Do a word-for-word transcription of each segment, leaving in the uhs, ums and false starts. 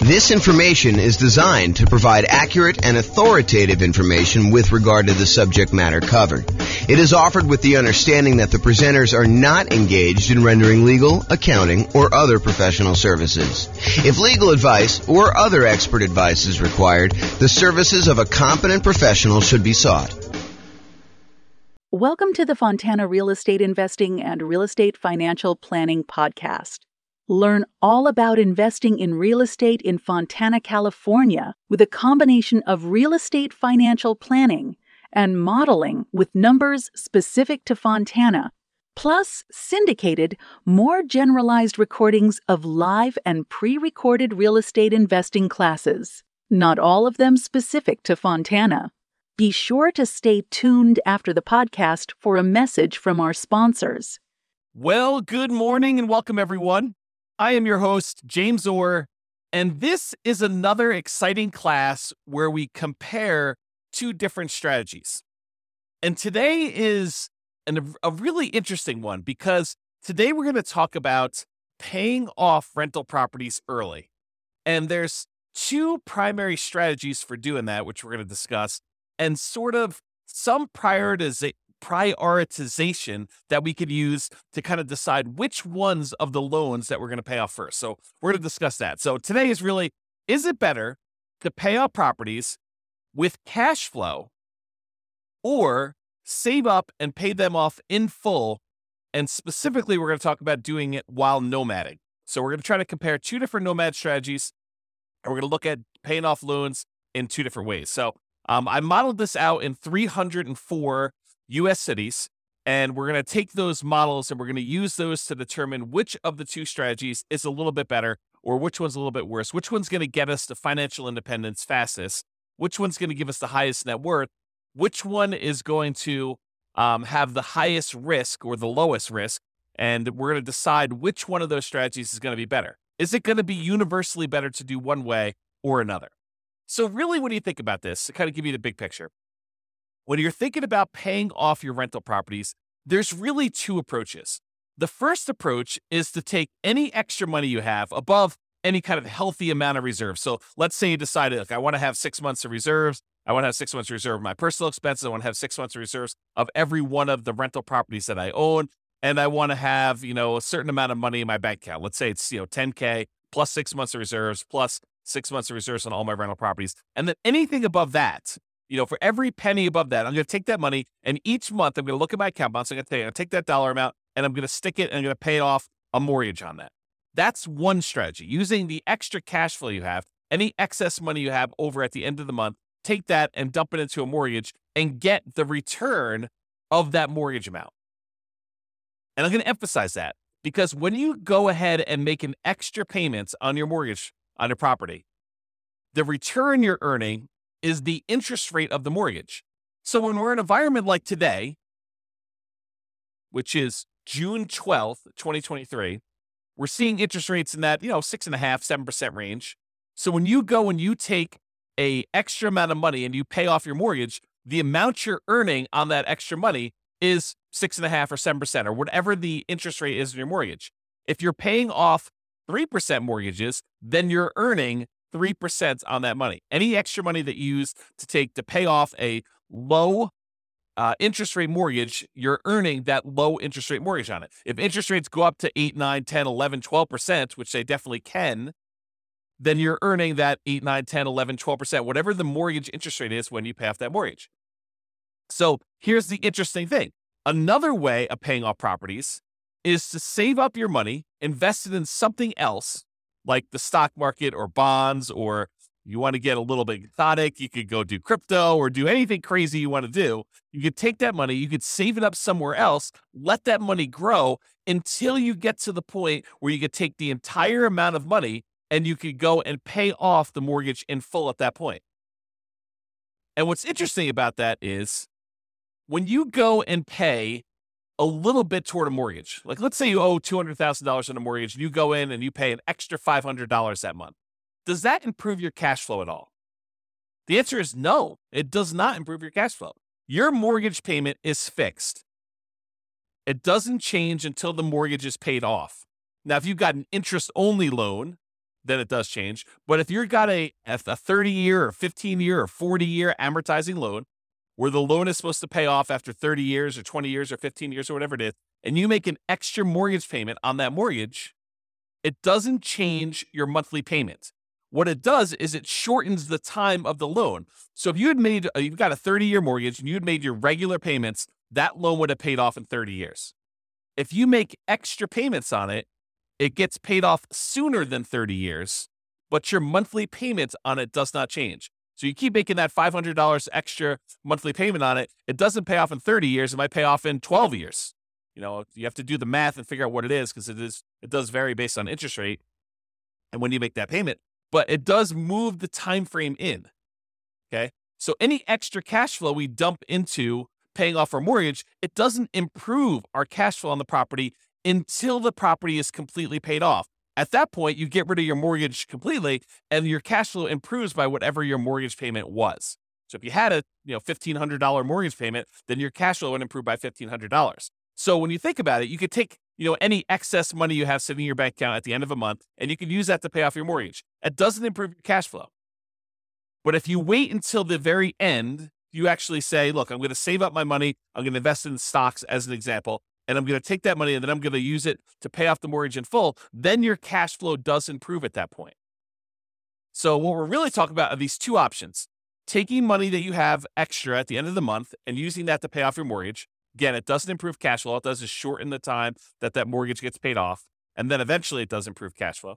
This information is designed to provide accurate and authoritative information with regard to the subject matter covered. It is offered with the understanding that the presenters are not engaged in rendering legal, accounting, or other professional services. If legal advice or other expert advice is required, the services of a competent professional should be sought. Welcome to the Fontana Real Estate Investing and Real Estate Financial Planning Podcast. Learn all about investing in real estate in Fontana, California, with a combination of real estate financial planning and modeling with numbers specific to Fontana, plus syndicated, more generalized recordings of live and pre-recorded real estate investing classes, not all of them specific to Fontana. Be sure to stay tuned after the podcast for a message from our sponsors. Well, good morning and welcome, everyone. I am your host, James Orr, and this is another exciting class where we compare two different strategies. And today is an, a really interesting one because today we're going to talk about paying off rental properties early. And there's two primary strategies for doing that, which we're going to discuss, and sort of some prioritiza- prioritization that we could use to kind of decide which ones of the loans that we're going to pay off first. So we're going to discuss that. So today is really, is it better to pay off properties with cash flow or save up and pay them off in full? And specifically, we're going to talk about doing it while nomading. So we're going to try to compare two different nomad strategies, and we're going to look at paying off loans in two different ways. So um, I modeled this out in three hundred four U S cities, and we're going to take those models and we're going to use those to determine which of the two strategies is a little bit better or which one's a little bit worse, which one's going to get us to financial independence fastest, which one's going to give us the highest net worth, which one is going to um, have the highest risk or the lowest risk, and we're going to decide which one of those strategies is going to be better. Is it going to be universally better to do one way or another? So really, when you think about this, to kind of give you the big picture, when you're thinking about paying off your rental properties, there's really two approaches. The first approach is to take any extra money you have above any kind of healthy amount of reserves. So let's say you decided, look, I want to have six months of reserves. I want to have six months of reserve of my personal expenses. I want to have six months of reserves of every one of the rental properties that I own. And I want to have, you know, a certain amount of money in my bank account. Let's say it's, you know, ten K plus six months of reserves plus six months of reserves on all my rental properties. And then anything above that, you know, for every penny above that, I'm going to take that money, and each month I'm going to look at my account balance. I'm going to take, take that dollar amount, and I'm going to stick it, and I'm going to pay off a mortgage on that. That's one strategy. Using the extra cash flow you have, any excess money you have over at the end of the month, take that and dump it into a mortgage and get the return of that mortgage amount. And I'm going to emphasize that because when you go ahead and make an extra payments on your mortgage on your property, the return you're earning is the interest rate of the mortgage. So when we're in an environment like today, which is June twelfth, twenty twenty-three, we're seeing interest rates in that, you know, six and a half, seven percent range. So when you go and you take a extra amount of money and you pay off your mortgage, the amount you're earning on that extra money is six and a half or seven percent or whatever the interest rate is in your mortgage. If you're paying off three percent mortgages, then you're earning three percent on that money. Any extra money that you use to take to pay off a low uh, interest rate mortgage, you're earning that low interest rate mortgage on it. If interest rates go up to eight, nine, ten, eleven, twelve percent, which they definitely can, then you're earning that eight, nine, ten, eleven, twelve percent, whatever the mortgage interest rate is when you pay off that mortgage. So here's the interesting thing. Another way of paying off properties is to save up your money, invest it in something else, like the stock market or bonds, or you want to get a little bit exotic, you could go do crypto or do anything crazy you want to do. You could take that money, you could save it up somewhere else, let that money grow until you get to the point where you could take the entire amount of money and you could go and pay off the mortgage in full at that point. And what's interesting about that is when you go and pay a little bit toward a mortgage, like let's say you owe two hundred thousand dollars on a mortgage, and you go in and you pay an extra five hundred dollars that month. Does that improve your cash flow at all? The answer is no, it does not improve your cash flow. Your mortgage payment is fixed. It doesn't change until the mortgage is paid off. Now, if you've got an interest-only loan, then it does change. But if you've got a, a thirty-year or fifteen-year or forty-year amortizing loan, where the loan is supposed to pay off after thirty years or twenty years or fifteen years or whatever it is, and you make an extra mortgage payment on that mortgage, it doesn't change your monthly payment. What it does is it shortens the time of the loan. So if you had made, you've got a thirty-year mortgage and you had made your regular payments, that loan would have paid off in thirty years. If you make extra payments on it, it gets paid off sooner than thirty years, but your monthly payment on it does not change. So you keep making that five hundred dollars extra monthly payment on it. It doesn't pay off in thirty years. It might pay off in twelve years. You know, you have to do the math and figure out what it is because it is, it does vary based on interest rate and when you make that payment, but it does move the time frame in. Okay. So any extra cash flow we dump into paying off our mortgage, it doesn't improve our cash flow on the property until the property is completely paid off. At that point, you get rid of your mortgage completely and your cash flow improves by whatever your mortgage payment was. So if you had a you know fifteen hundred dollars mortgage payment, then your cash flow would improve by fifteen hundred dollars. So when you think about it, you could take you know any excess money you have sitting in your bank account at the end of a month, and you could use that to pay off your mortgage. It doesn't improve your cash flow. But if you wait until the very end, you actually say, look, I'm going to save up my money. I'm going to invest in stocks as an example, and I'm going to take that money and then I'm going to use it to pay off the mortgage in full. Then your cash flow does improve at that point. So what we're really talking about are these two options. Taking money that you have extra at the end of the month and using that to pay off your mortgage. Again, it doesn't improve cash flow. All it does is shorten the time that that mortgage gets paid off. And then eventually it does improve cash flow.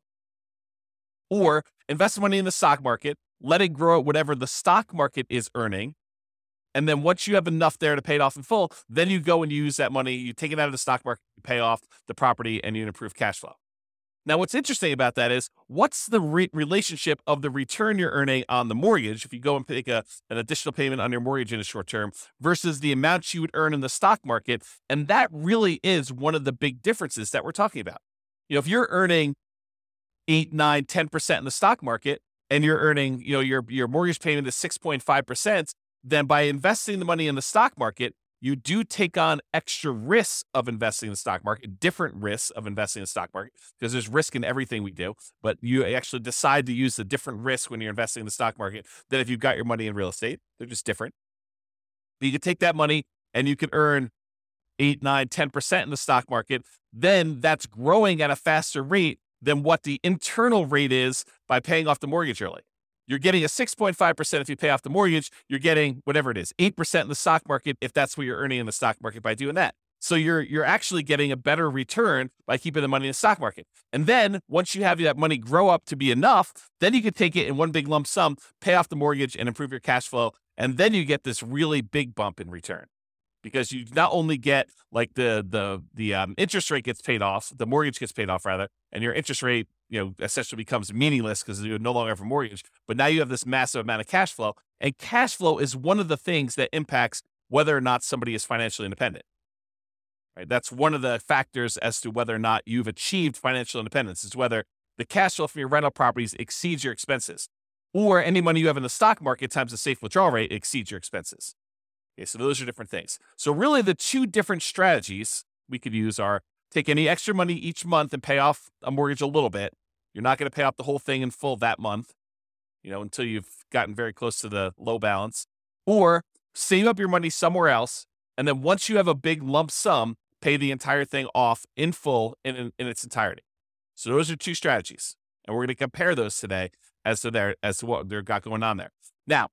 Or invest money in the stock market, let it grow at whatever the stock market is earning. And then once you have enough there to pay it off in full, then you go and use that money, you take it out of the stock market, you pay off the property, and you improve cash flow. Now, what's interesting about that is what's the re- relationship of the return you're earning on the mortgage if you go and take a, an additional payment on your mortgage in the short term versus the amount you would earn in the stock market. And that really is one of the big differences that we're talking about. You know, if you're earning eight, nine, ten percent in the stock market and you're earning, you know, your, your mortgage payment is six point five percent, then by investing the money in the stock market, you do take on extra risks of investing in the stock market, different risks of investing in the stock market, because there's risk in everything we do, but you actually decide to use the different risks when you're investing in the stock market than if you've got your money in real estate. They're just different. But you can take that money and you can earn eight, nine, ten percent in the stock market. Then that's growing at a faster rate than what the internal rate is by paying off the mortgage early. You're getting a six point five percent if you pay off the mortgage. You're getting whatever it is, eight percent in the stock market if that's what you're earning in the stock market by doing that. So you're you're actually getting a better return by keeping the money in the stock market. And then once you have that money grow up to be enough, then you can take it in one big lump sum, pay off the mortgage and improve your cash flow. And then you get this really big bump in return because you not only get like the the the um, interest rate gets paid off, the mortgage gets paid off rather, and your interest rate you know, essentially becomes meaningless because you no longer have a mortgage, but now you have this massive amount of cash flow, and cash flow is one of the things that impacts whether or not somebody is financially independent, right? That's one of the factors as to whether or not you've achieved financial independence is whether the cash flow from your rental properties exceeds your expenses or any money you have in the stock market times the safe withdrawal rate exceeds your expenses. Okay, so those are different things. So really the two different strategies we could use are take any extra money each month and pay off a mortgage a little bit. You're not going to pay off the whole thing in full that month, you know, until you've gotten very close to the low balance. Or save up your money somewhere else, and then once you have a big lump sum, pay the entire thing off in full in, in, in its entirety. So those are two strategies, and we're going to compare those today as to their as to what they've got going on there. Now,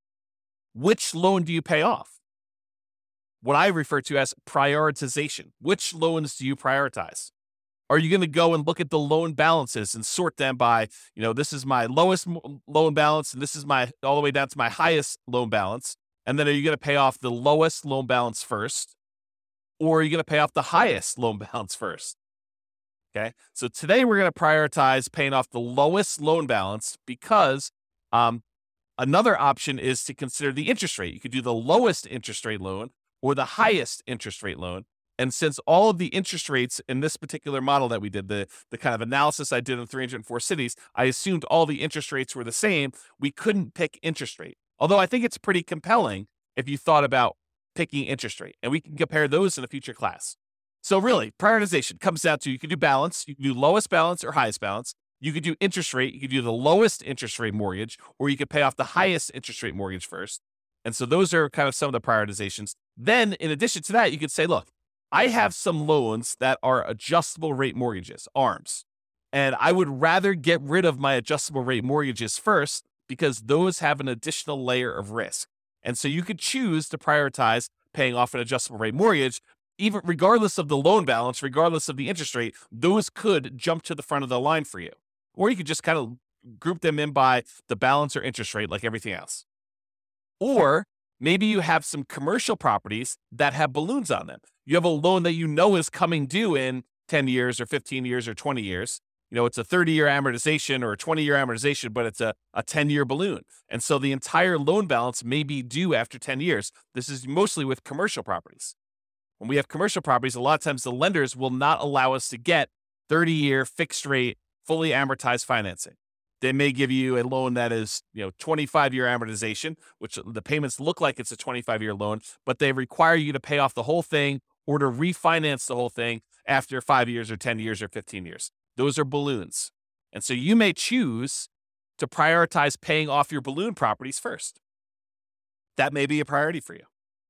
which loan do you pay off? What I refer to as prioritization. Which loans do you prioritize? Are you going to go and look at the loan balances and sort them by, you know, this is my lowest loan balance and this is my all the way down to my highest loan balance? And then are you going to pay off the lowest loan balance first? Or are you going to pay off the highest loan balance first? Okay. So today we're going to prioritize paying off the lowest loan balance because um, another option is to consider the interest rate. You could do the lowest interest rate loan or the highest interest rate loan. And since all of the interest rates in this particular model that we did, the, the kind of analysis I did in three hundred four cities, I assumed all the interest rates were the same. We couldn't pick interest rate. Although I think it's pretty compelling if you thought about picking interest rate. And we can compare those in a future class. So really, prioritization comes down to you can do balance. You can do lowest balance or highest balance. You could do interest rate. You could do the lowest interest rate mortgage, or you could pay off the highest interest rate mortgage first. And so those are kind of some of the prioritizations. Then in addition to that, you could say, look, I have some loans that are adjustable rate mortgages, A R Ms. And I would rather get rid of my adjustable rate mortgages first because those have an additional layer of risk. And so you could choose to prioritize paying off an adjustable rate mortgage, even regardless of the loan balance, regardless of the interest rate. Those could jump to the front of the line for you. Or you could just kind of group them in by the balance or interest rate like everything else. Or maybe you have some commercial properties that have balloons on them. You have a loan that you know is coming due in ten years or fifteen years or twenty years. You know, it's a thirty-year amortization or a twenty-year amortization, but it's a, a ten-year balloon. And so the entire loan balance may be due after ten years. This is mostly with commercial properties. When we have commercial properties, a lot of times the lenders will not allow us to get thirty-year fixed rate, fully amortized financing. They may give you a loan that is, you know, twenty-five-year amortization, which the payments look like it's a twenty-five-year loan, but they require you to pay off the whole thing or to refinance the whole thing after five years or ten years or fifteen years. Those are balloons. And so you may choose to prioritize paying off your balloon properties first. That may be a priority for you.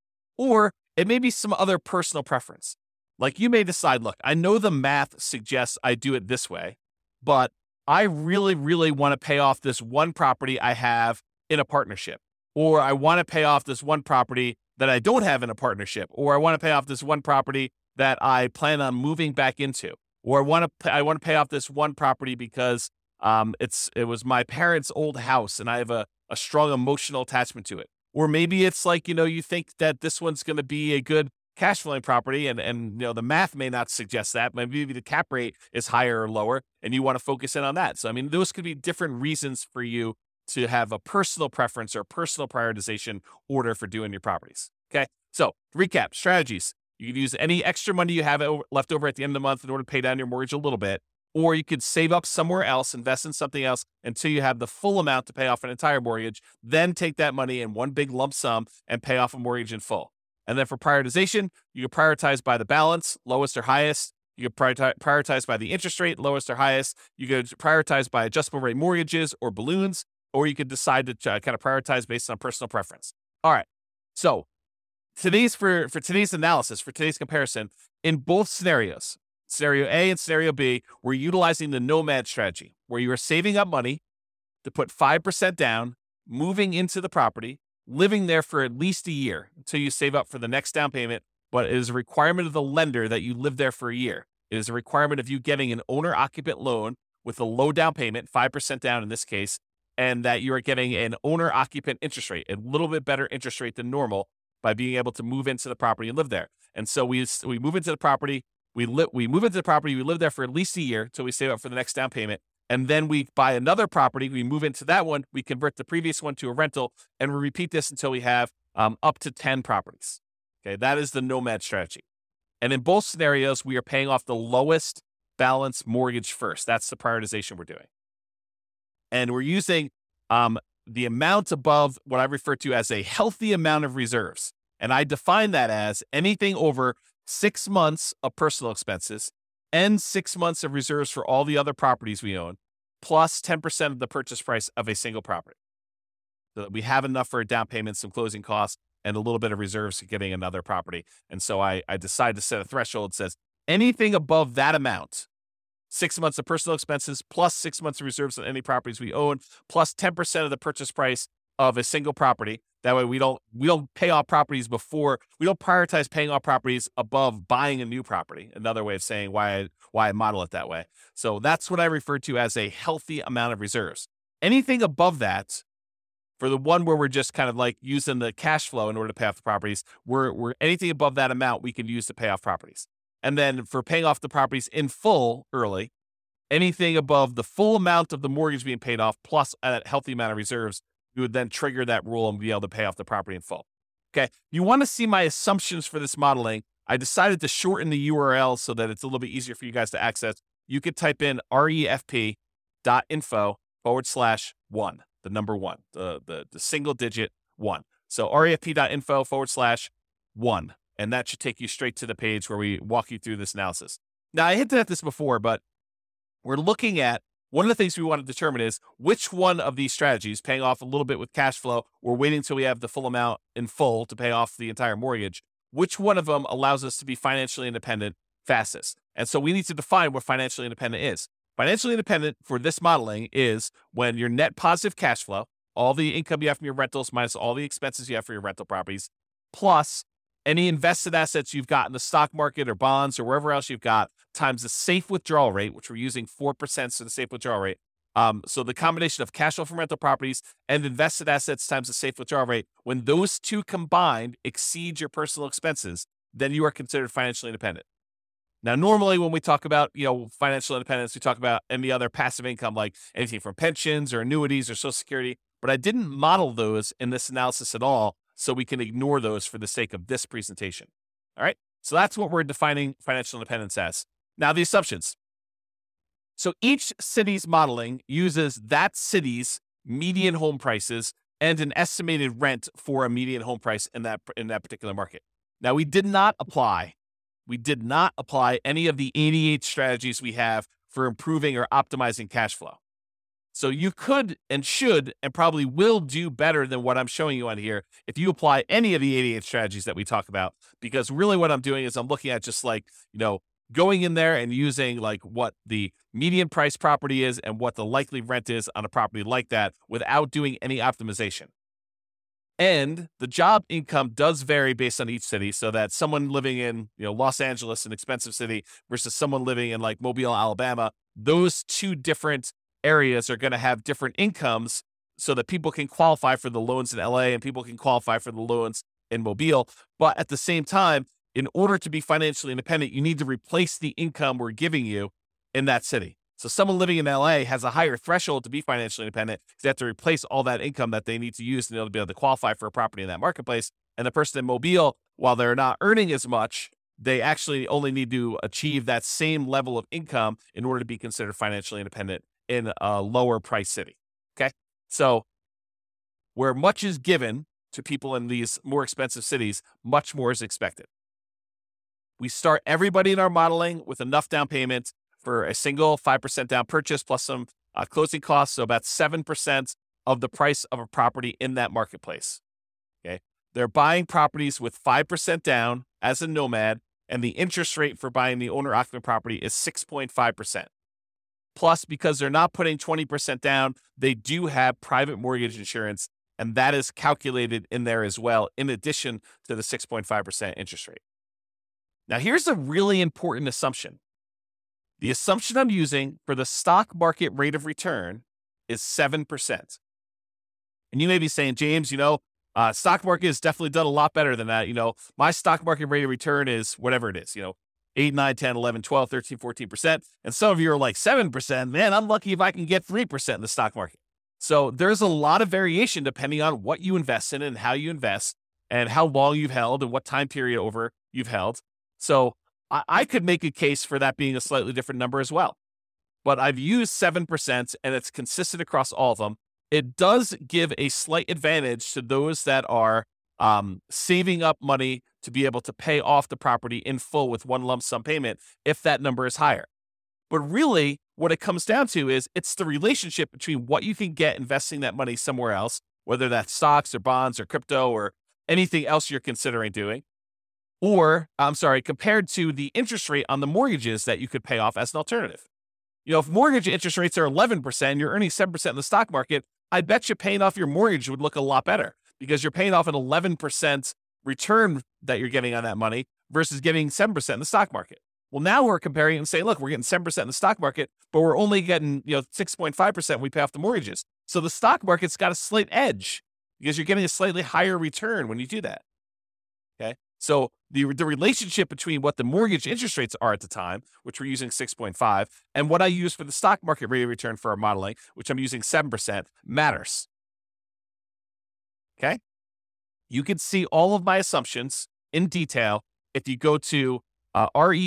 Or it may be some other personal preference. Like you may decide, look, I know the math suggests I do it this way, but I really, really want to pay off this one property I have in a partnership. Or I want to pay off this one property that I don't have in a partnership. Or I want to pay off this one property that I plan on moving back into. Or I want to pay, I want to pay off this one property because um, it's it was my parents' old house and I have a, a strong emotional attachment to it. Or maybe it's like, you know, you think that this one's going to be a good cash flowing property and, and, you know, the math may not suggest that. Maybe the cap rate is higher or lower and you want to focus in on that. So, I mean, those could be different reasons for you to have a personal preference or personal prioritization order for doing your properties. Okay. So recap strategies. You could use any extra money you have left over at the end of the month in order to pay down your mortgage a little bit, or you could save up somewhere else, invest in something else until you have the full amount to pay off an entire mortgage, then take that money in one big lump sum and pay off a mortgage in full. And then for prioritization, you can prioritize by the balance, lowest or highest. You can prioritize by the interest rate, lowest or highest. You could prioritize by adjustable rate mortgages or balloons, or you could decide to kind of prioritize based on personal preference. All right. So today's for, for today's analysis, for today's comparison, in both scenarios, scenario A and scenario B, we're utilizing the nomad strategy, where you are saving up money to put five percent down, moving into the property, living there for at least a year until you save up for the next down payment. But it is a requirement of the lender that you live there for a year. It is a requirement of you getting an owner-occupant loan with a low down payment, five percent down in this case, and that you are getting an owner-occupant interest rate, a little bit better interest rate than normal, by being able to move into the property and live there. And so we we move into the property, we li- we move into the property, we live there for at least a year until we save up for the next down payment. And then we buy another property, we move into that one, we convert the previous one to a rental, and we repeat this until we have um, up to ten properties. Okay, that is the nomad strategy. And in both scenarios, we are paying off the lowest balance mortgage first. That's the prioritization we're doing. And we're using um, the amount above what I refer to as a healthy amount of reserves. And I define that as anything over six months of personal expenses and six months of reserves for all the other properties we own, plus ten percent of the purchase price of a single property. So that we have enough for a down payment, some closing costs, and a little bit of reserves for getting another property. And so I, I decided to set a threshold that says anything above that amount, six months of personal expenses, plus six months of reserves on any properties we own, plus ten percent of the purchase price of a single property. That way we don't we don't pay off properties before, we don't prioritize paying off properties above buying a new property. Another way of saying why I, why I model it that way. So that's what I refer to as a healthy amount of reserves. Anything above that, for the one where we're just kind of like using the cash flow in order to pay off the properties, we're, we're anything above that amount we can use to pay off properties. And then for paying off the properties in full early, anything above the full amount of the mortgage being paid off plus a healthy amount of reserves, you would then trigger that rule and be able to pay off the property in full. Okay. You want to see my assumptions for this modeling. I decided to shorten the U R L so that it's a little bit easier for you guys to access. You could type in refp.info forward slash one, the number one, the, the, the single digit one. So refp.info forward slash one. And that should take you straight to the page where we walk you through this analysis. Now, I hinted at this before, but we're looking at one of the things we want to determine is which one of these strategies, paying off a little bit with cash flow or waiting until we have the full amount in full to pay off the entire mortgage, which one of them allows us to be financially independent fastest. And so we need to define what financially independent is. Financially independent for this modeling is when your net positive cash flow, all the income you have from your rentals minus all the expenses you have for your rental properties, plus any invested assets you've got in the stock market or bonds or wherever else you've got, times the safe withdrawal rate, which we're using four percent for the safe withdrawal rate. Um, so the combination of cash flow from rental properties and invested assets times the safe withdrawal rate, when those two combined exceed your personal expenses, then you are considered financially independent. Now, normally when we talk about, you know, financial independence, we talk about any other passive income, like anything from pensions or annuities or Social Security, but I didn't model those in this analysis at all, so we can ignore those for the sake of this presentation. All right, so that's what we're defining financial independence as. Now, the assumptions. So each city's modeling uses that city's median home prices and an estimated rent for a median home price in that in that particular market. Now, we did not apply, we did not apply any of the eighty-eight strategies we have for improving or optimizing cash flow. So you could and should and probably will do better than what I'm showing you on here if you apply any of the eighty-eight strategies that we talk about, because really what I'm doing is I'm looking at just like, you know, going in there and using like what the median price property is and what the likely rent is on a property like that without doing any optimization. And the job income does vary based on each city, so that someone living in, you know, Los Angeles, an expensive city, versus someone living in like Mobile, Alabama, those two different areas are going to have different incomes so that people can qualify for the loans in L A and people can qualify for the loans in Mobile. But at the same time, in order to be financially independent, you need to replace the income we're giving you in that city. So someone living in L A has a higher threshold to be financially independent because they have to replace all that income that they need to use in order to be able to qualify for a property in that marketplace. And the person in Mobile, while they're not earning as much, they actually only need to achieve that same level of income in order to be considered financially independent in a lower price city. Okay. So where much is given to people in these more expensive cities, much more is expected. We start everybody in our modeling with enough down payment for a single five percent down purchase plus some uh, closing costs. So about seven percent of the price of a property in that marketplace. Okay. They're buying properties with five percent down as a nomad, and the interest rate for buying the owner occupant property is six point five percent. Plus, because they're not putting twenty percent down, they do have private mortgage insurance, and that is calculated in there as well, in addition to the six point five percent interest rate. Now, here's a really important assumption. The assumption I'm using for the stock market rate of return is seven percent. And you may be saying, James, you know, uh, stock market has definitely done a lot better than that. You know, my stock market rate of return is whatever it is, you know, eight, nine, ten, eleven, twelve, thirteen, fourteen percent. And some of you are like seven percent. Man, I'm lucky if I can get three percent in the stock market. So there's a lot of variation depending on what you invest in and how you invest and how long you've held and what time period over you've held. So I, I could make a case for that being a slightly different number as well. But I've used seven percent and it's consistent across all of them. It does give a slight advantage to those that are um, saving up money to be able to pay off the property in full with one lump sum payment if that number is higher. But really, what it comes down to is it's the relationship between what you can get investing that money somewhere else, whether that's stocks or bonds or crypto or anything else you're considering doing, or, I'm sorry, compared to the interest rate on the mortgages that you could pay off as an alternative. You know, if mortgage interest rates are eleven percent and you're earning seven percent in the stock market, I bet you paying off your mortgage would look a lot better because you're paying off an eleven percent return that you're getting on that money versus getting seven percent in the stock market. Well, now we're comparing and saying, look, we're getting seven percent in the stock market, but we're only getting, you know, six point five percent when we pay off the mortgages. So the stock market's got a slight edge because you're getting a slightly higher return when you do that. Okay. So the, the relationship between what the mortgage interest rates are at the time, which we're using six point five, and what I use for the stock market rate of return for our modeling, which I'm using seven percent, matters. Okay. You can see all of my assumptions in detail if you go to uh,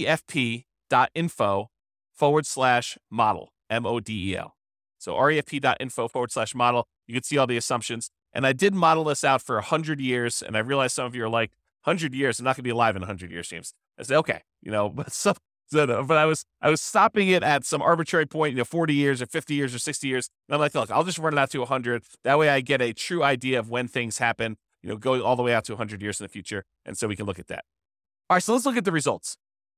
refp.info forward slash model, M O D E L. So refp.info forward slash model. You can see all the assumptions. And I did model this out for one hundred years. And I realize some of you are like, one hundred years, I'm not going to be alive in one hundred years, James. I say, okay, you know, but some, So, but I was I was stopping it at some arbitrary point, you know, forty years or fifty years or sixty years. And I'm like, look, I'll just run it out to one hundred. That way I get a true idea of when things happen, you know, going all the way out to one hundred years in the future. And so we can look at that. All right, so let's look at the results.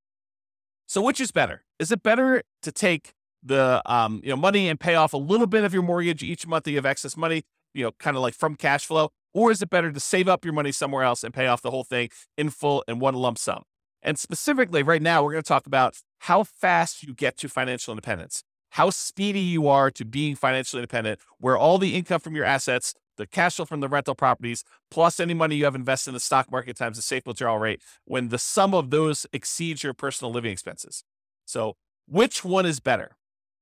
So which is better? Is it better to take the um, you know, money and pay off a little bit of your mortgage each month that you have excess money, you know, kind of like from cash flow? Or is it better to save up your money somewhere else and pay off the whole thing in full in one lump sum? And specifically right now, we're going to talk about how fast you get to financial independence, how speedy you are to being financially independent, where all the income from your assets, the cash flow from the rental properties, plus any money you have invested in the stock market times the safe withdrawal rate, when the sum of those exceeds your personal living expenses. So which one is better?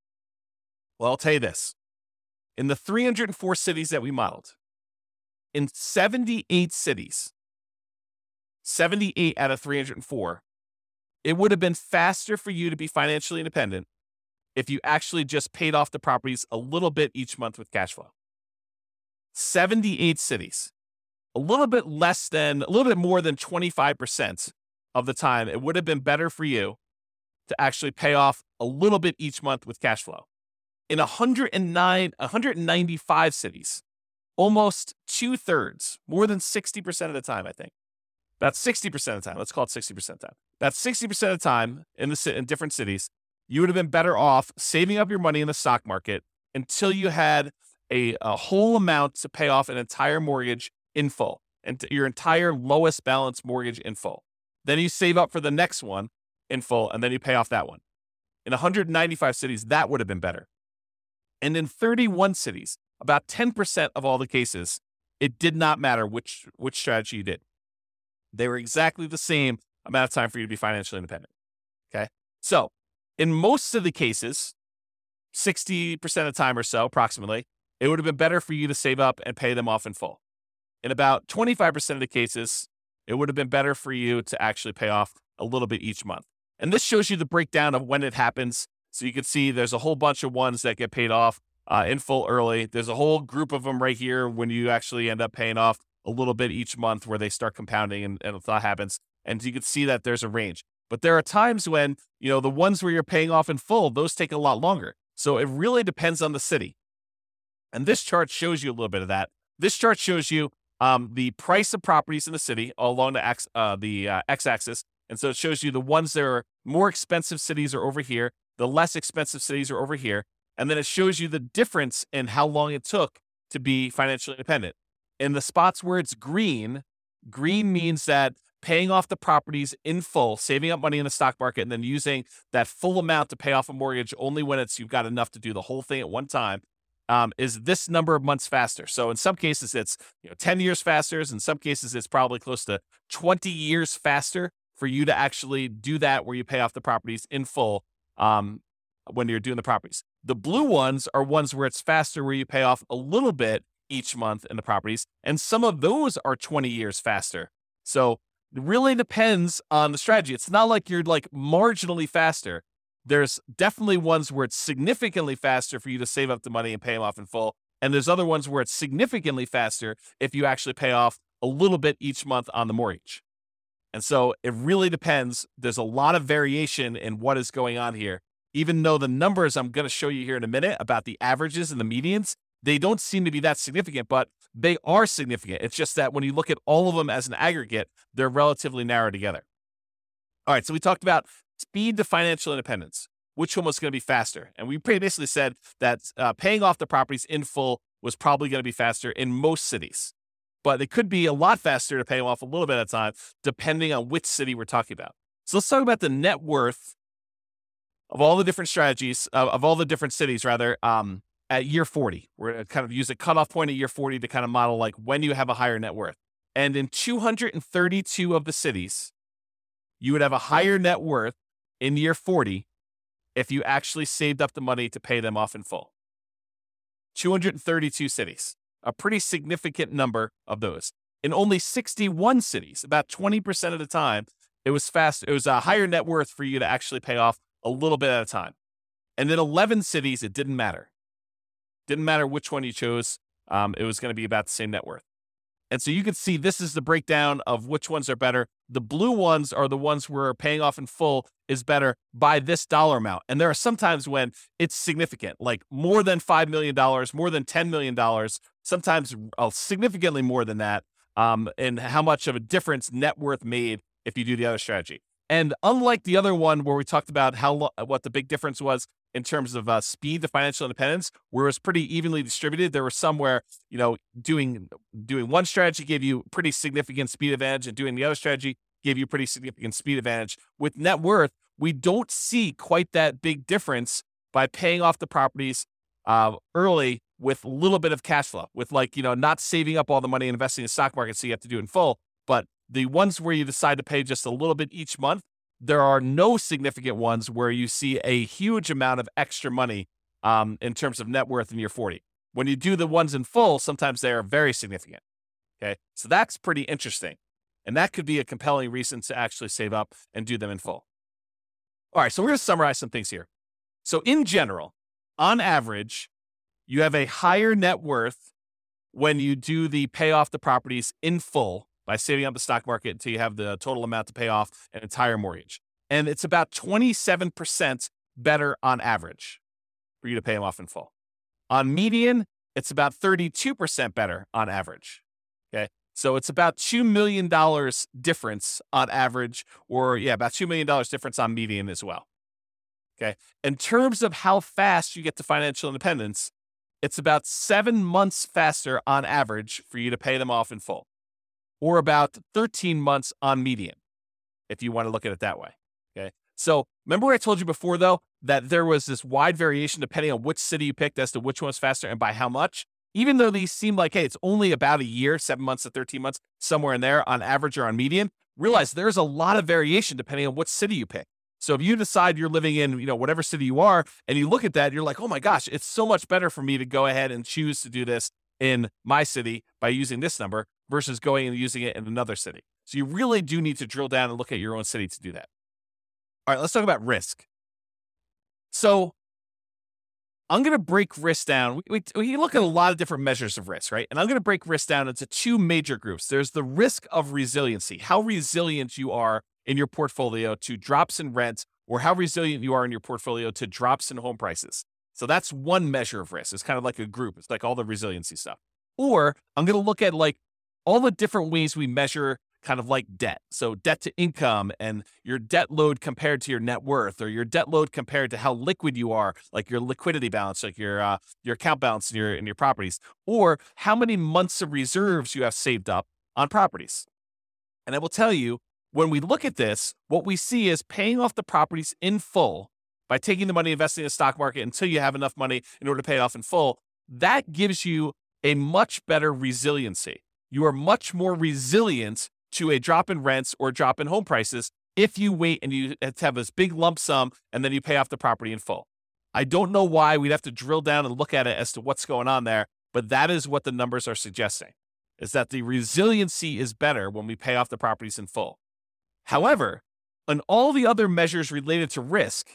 Well, I'll tell you this. In the three hundred four cities that we modeled, in seventy-eight cities, seventy-eight out of three hundred four, it would have been faster for you to be financially independent if you actually just paid off the properties a little bit each month with cash flow. seventy-eight cities, a little bit less than, a little bit more than twenty-five percent of the time, it would have been better for you to actually pay off a little bit each month with cash flow. In one hundred nine, one hundred ninety-five cities, almost two thirds, more than sixty percent of the time, I think. About sixty percent of the time, let's call it sixty percent of the time. About sixty percent of the time in the in different cities, you would have been better off saving up your money in the stock market until you had a, a whole amount to pay off an entire mortgage in full, and your entire lowest balance mortgage in full. Then you save up for the next one in full, and then you pay off that one. In one hundred ninety-five cities, that would have been better. And in thirty-one cities, about ten percent of all the cases, it did not matter which, which strategy you did. They were exactly the same amount of time for you to be financially independent. Okay. So in most of the cases, sixty percent of the time or so, approximately, it would have been better for you to save up and pay them off in full. In about twenty-five percent of the cases, it would have been better for you to actually pay off a little bit each month. And this shows you the breakdown of when it happens. So you can see there's a whole bunch of ones that get paid off uh, in full early. There's a whole group of them right here when you actually end up paying off a little bit each month where they start compounding and, and that happens. And you can see that there's a range. But there are times when, you know, the ones where you're paying off in full, those take a lot longer. So it really depends on the city. And this chart shows you a little bit of that. This chart shows you um, the price of properties in the city all along the, x, uh, the uh, x-axis. And so it shows you the ones that are more expensive cities are over here. The less expensive cities are over here. And then it shows you the difference in how long it took to be financially independent. In the spots where it's green, green means that paying off the properties in full, saving up money in the stock market, and then using that full amount to pay off a mortgage only when it's you've got enough to do the whole thing at one time, um, is this number of months faster. So in some cases, it's you know ten years faster. In some cases, it's probably close to twenty years faster for you to actually do that where you pay off the properties in full um, when you're doing the properties. The blue ones are ones where it's faster, where you pay off a little bit each month in the properties. And some of those are twenty years faster. So it really depends on the strategy. It's not like you're like marginally faster. There's definitely ones where it's significantly faster for you to save up the money and pay them off in full. And there's other ones where it's significantly faster if you actually pay off a little bit each month on the mortgage. And so it really depends. There's a lot of variation in what is going on here. Even though the numbers I'm going to show you here in a minute about the averages and the medians, they don't seem to be that significant, but they are significant. It's just that when you look at all of them as an aggregate, they're relatively narrow together. All right, so we talked about speed to financial independence. Which one was going to be faster? And we basically said that uh, paying off the properties in full was probably going to be faster in most cities. But it could be a lot faster to pay them off a little bit at a time, depending on which city we're talking about. So let's talk about the net worth of all the different strategies, uh, of all the different cities, rather, um, at year forty. We're going to kind of use a cutoff point at year forty to kind of model like when you have a higher net worth. And in two hundred thirty-two of the cities, you would have a higher net worth in year forty if you actually saved up the money to pay them off in full. two hundred thirty-two cities, a pretty significant number of those. In only sixty-one cities, about twenty percent of the time, it was fast. It was a higher net worth for you to actually pay off a little bit at a time. And in eleven cities, it didn't matter. Didn't matter which one you chose. Um, it was going to be about the same net worth. And so you can see this is the breakdown of which ones are better. The blue ones are the ones where paying off in full is better by this dollar amount. And there are sometimes when it's significant, like more than five million dollars, more than ten million dollars, sometimes uh, significantly more than that, um, and how much of a difference net worth made if you do the other strategy. And unlike the other one where we talked about how lo- what the big difference was in terms of uh, speed to financial independence, where it was pretty evenly distributed, there were some where, you know, doing doing one strategy gave you pretty significant speed advantage, and doing the other strategy gave you pretty significant speed advantage. With net worth, we don't see quite that big difference by paying off the properties uh, early with a little bit of cash flow, with like, you know, not saving up all the money and investing in the stock market, so you have to do it in full. But the ones where you decide to pay just a little bit each month, there are no significant ones where you see a huge amount of extra money um, in terms of net worth in year forty. When you do the ones in full, sometimes they are very significant. Okay, so that's pretty interesting. And that could be a compelling reason to actually save up and do them in full. All right, so we're going to summarize some things here. So in general, on average, you have a higher net worth when you do the pay off the properties in full by saving up the stock market until you have the total amount to pay off an entire mortgage. And it's about twenty-seven percent better on average for you to pay them off in full. On median, it's about thirty-two percent better on average. Okay. So it's about two million dollars difference on average, or yeah, about two million dollars difference on median as well. Okay. In terms of how fast you get to financial independence, it's about seven months faster on average for you to pay them off in full, or about thirteen months on median, if you want to look at it that way. Okay. So remember what I told you before, though, that there was this wide variation depending on which city you picked as to which one's faster and by how much? Even though these seem like, hey, it's only about a year, seven months to thirteen months, somewhere in there on average or on median, realize there's a lot of variation depending on what city you pick. So if you decide you're living in, you know, whatever city you are, and you look at that, you're like, oh my gosh, it's so much better for me to go ahead and choose to do this in my city by using this number versus going and using it in another city. So you really do need to drill down and look at your own city to do that. All right, let's talk about risk. So I'm going to break risk down. We, we, we look at a lot of different measures of risk, right? And I'm going to break risk down into two major groups. There's the risk of resiliency, how resilient you are in your portfolio to drops in rent, or how resilient you are in your portfolio to drops in home prices. So that's one measure of risk. It's kind of like a group. It's like all the resiliency stuff. Or I'm going to look at like all the different ways we measure kind of like debt. So debt to income and your debt load compared to your net worth, or your debt load compared to how liquid you are, like your liquidity balance, like your uh, your account balance in your in your properties, or how many months of reserves you have saved up on properties. And I will tell you, when we look at this, what we see is paying off the properties in full by taking the money, investing in the stock market until you have enough money in order to pay it off in full. That gives you a much better resiliency. You are much more resilient to a drop in rents or drop in home prices if you wait and you have this big lump sum and then you pay off the property in full. I don't know why. We'd have to drill down and look at it as to what's going on there, but that is what the numbers are suggesting, is that the resiliency is better when we pay off the properties in full. However, on all the other measures related to risk,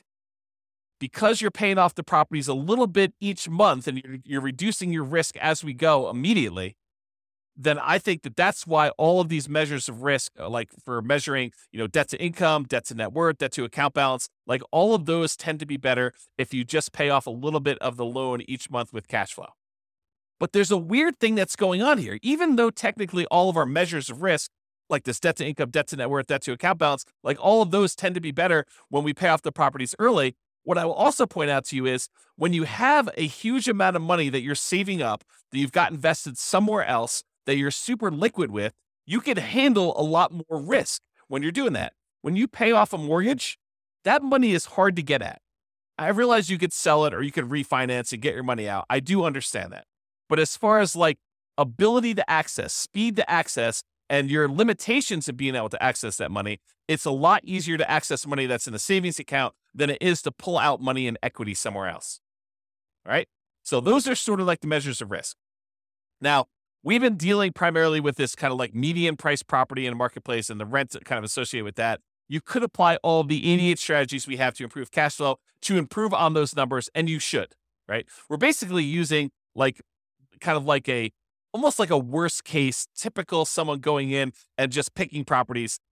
because you're paying off the properties a little bit each month and you're, you're reducing your risk as we go immediately, then I think that that's why all of these measures of risk, like for measuring, you know, debt to income, debt to net worth, debt to account balance, like all of those tend to be better if you just pay off a little bit of the loan each month with cash flow. But there's a weird thing that's going on here. Even though technically all of our measures of risk, like this debt to income, debt to net worth, debt to account balance, like all of those tend to be better when we pay off the properties early. What I will also point out to you is when you have a huge amount of money that you're saving up, that you've got invested somewhere else, that you're super liquid with, you can handle a lot more risk when you're doing that. When you pay off a mortgage, that money is hard to get at. I realize you could sell it or you could refinance and get your money out. I do understand that. But as far as like ability to access, speed to access, and your limitations of being able to access that money, it's a lot easier to access money that's in a savings account than it is to pull out money in equity somewhere else. All right? So those are sort of like the measures of risk. Now, we've been dealing primarily with this kind of like median price property in a marketplace and the rent kind of associated with that. You could apply all of the eighty-eight strategies we have to improve cash flow to improve on those numbers, and you should, right? We're basically using like kind of like a almost like a worst case, typical someone going in and just picking properties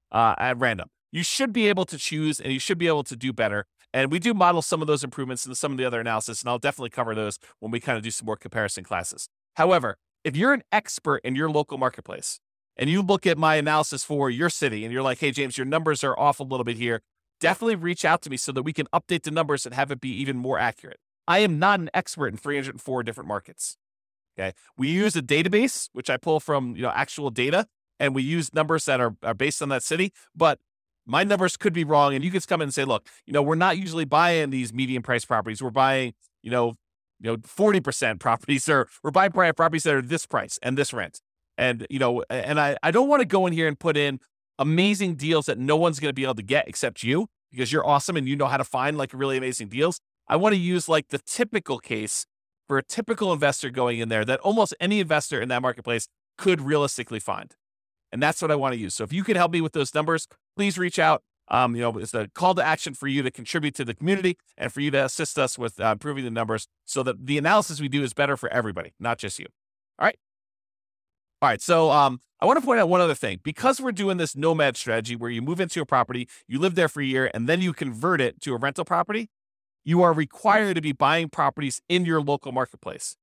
uh, at random. You should be able to choose and you should be able to do better. And we do model some of those improvements in some of the other analysis, and I'll definitely cover those when we kind of do some more comparison classes. However, if you're an expert in your local marketplace and you look at my analysis for your city and you're like, hey, James, your numbers are off a little bit here, definitely reach out to me so that we can update the numbers and have it be even more accurate. I am not an expert in three hundred four different markets. Okay. We use a database, which I pull from, you know, actual data, and we use numbers that are, are based on that city, but my numbers could be wrong. And you could come in and say, look, you know, we're not usually buying these medium price properties. We're buying, you know, you know, forty percent properties, or we're buying properties that are this price and this rent. And, you know, and I, I don't want to go in here and put in amazing deals that no one's going to be able to get except you, because you're awesome and you know how to find like really amazing deals. I want to use like the typical case for a typical investor going in there that almost any investor in that marketplace could realistically find. And that's what I want to use. So if you can help me with those numbers, please reach out. Um, you know, it's a call to action for you to contribute to the community and for you to assist us with uh, improving the numbers so that the analysis we do is better for everybody, not just you. All right. All right. So um, I want to point out one other thing. Because we're doing this nomad strategy where you move into a property, you live there for a year, and then you convert it to a rental property, you are required to be buying properties in your local marketplace.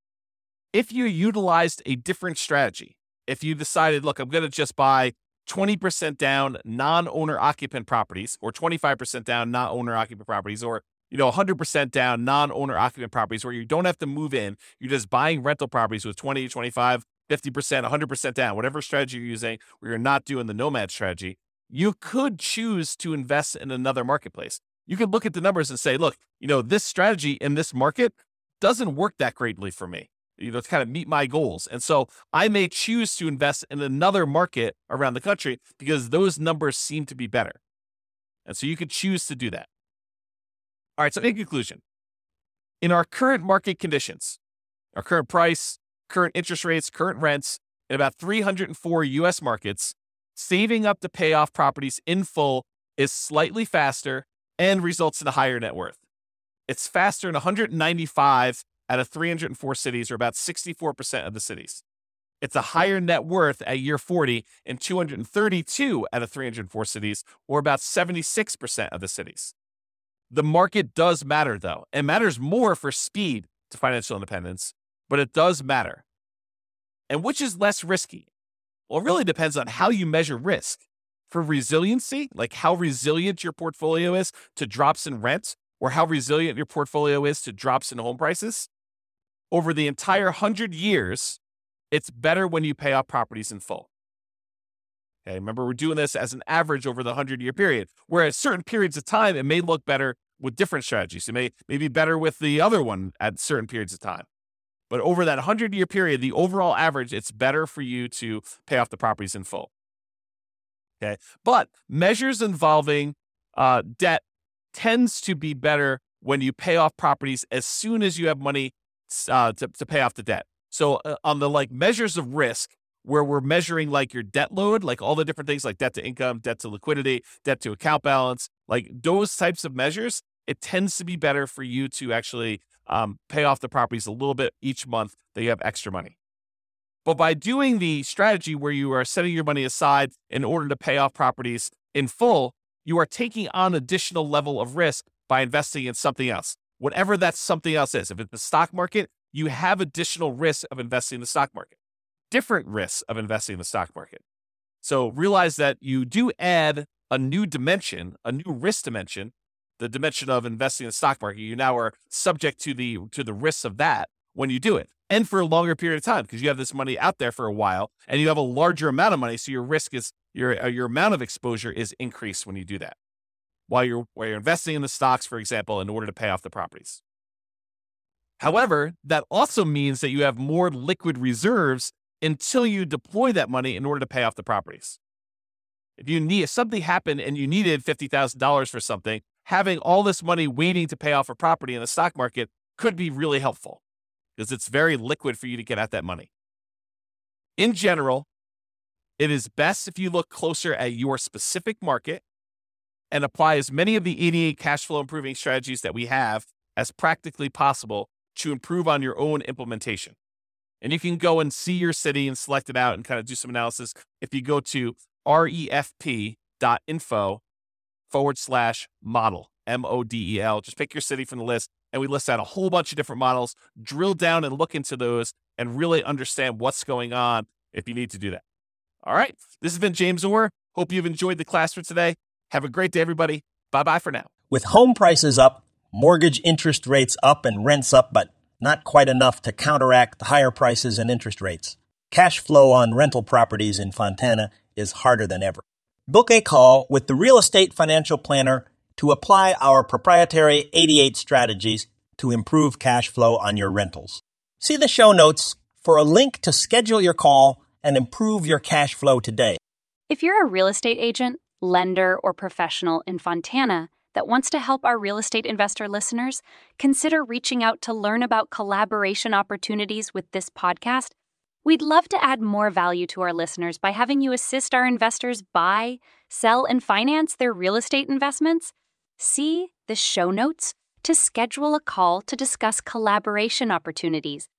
If you utilized a different strategy, if you decided, look, I'm going to just buy twenty percent down non-owner occupant properties, or twenty-five percent down non-owner occupant properties, or, you know, one hundred percent down non-owner occupant properties where you don't have to move in, you're just buying rental properties with twenty, twenty-five, fifty percent, one hundred percent down, whatever strategy you're using, where you're not doing the nomad strategy, you could choose to invest in another marketplace. You could look at the numbers and say, look, you know, this strategy in this market doesn't work that greatly for me, you know, to kind of meet my goals. And so I may choose to invest in another market around the country because those numbers seem to be better. And so you could choose to do that. All right. So in conclusion, in our current market conditions, our current price, current interest rates, current rents, in about three hundred four U S markets, saving up to pay off properties in full is slightly faster and results in a higher net worth. It's faster in one hundred ninety-five out of three hundred four cities, or about sixty-four percent of the cities. It's a higher net worth at year forty in two hundred thirty-two out of three hundred four cities, or about seventy-six percent of the cities. The market does matter, though. It matters more for speed to financial independence, but it does matter. And which is less risky? Well, it really depends on how you measure risk. For resiliency, like how resilient your portfolio is to drops in rent, or how resilient your portfolio is to drops in home prices, over the entire one hundred years, it's better when you pay off properties in full. Okay, remember, we're doing this as an average over the one hundred-year period, where at certain periods of time, it may look better with different strategies. It may, may be better with the other one at certain periods of time. But over that one hundred-year period, the overall average, it's better for you to pay off the properties in full. Okay, but measures involving uh, debt tends to be better when you pay off properties as soon as you have money uh, to, to pay off the debt. So uh, on the like measures of risk, where we're measuring like your debt load, like all the different things like debt to income, debt to liquidity, debt to account balance, like those types of measures, it tends to be better for you to actually um, pay off the properties a little bit each month that you have extra money. But by doing the strategy where you are setting your money aside in order to pay off properties in full, you are taking on additional level of risk by investing in something else, whatever that something else is. If it's the stock market, you have additional risk of investing in the stock market, different risks of investing in the stock market. So realize that you do add a new dimension, a new risk dimension, the dimension of investing in the stock market. You now are subject to the to the risks of that when you do it, and for a longer period of time, because you have this money out there for a while and you have a larger amount of money. So your risk is your, uh, your amount of exposure is increased when you do that while you're, while you're investing in the stocks, for example, in order to pay off the properties. However, that also means that you have more liquid reserves until you deploy that money in order to pay off the properties. If you need, if something happened and you needed fifty thousand dollars for something, having all this money waiting to pay off a property in the stock market could be really helpful, because it's very liquid for you to get at that money. In general, it is best if you look closer at your specific market and apply as many of the eighty-eight cash flow improving strategies that we have as practically possible to improve on your own implementation. And you can go and see your city and select it out and kind of do some analysis if you go to refp.com dot info forward slash model, M O D E L. Just pick your city from the list, and we list out a whole bunch of different models. Drill down and look into those and really understand what's going on if you need to do that. All right, this has been James Orr. Hope you've enjoyed the class for today. Have a great day, everybody. Bye-bye for now. With home prices up, mortgage interest rates up, and rents up, but not quite enough to counteract the higher prices and interest rates, cash flow on rental properties in Fontana is harder than ever. Book a call with the Real Estate Financial Planner to apply our proprietary eighty-eight strategies to improve cash flow on your rentals. See the show notes for a link to schedule your call and improve your cash flow today. If you're a real estate agent, lender, or professional in Fontana that wants to help our real estate investor listeners, consider reaching out to learn about collaboration opportunities with this podcast. We'd love to add more value to our listeners by having you assist our investors buy, sell, and finance their real estate investments. See the show notes to schedule a call to discuss collaboration opportunities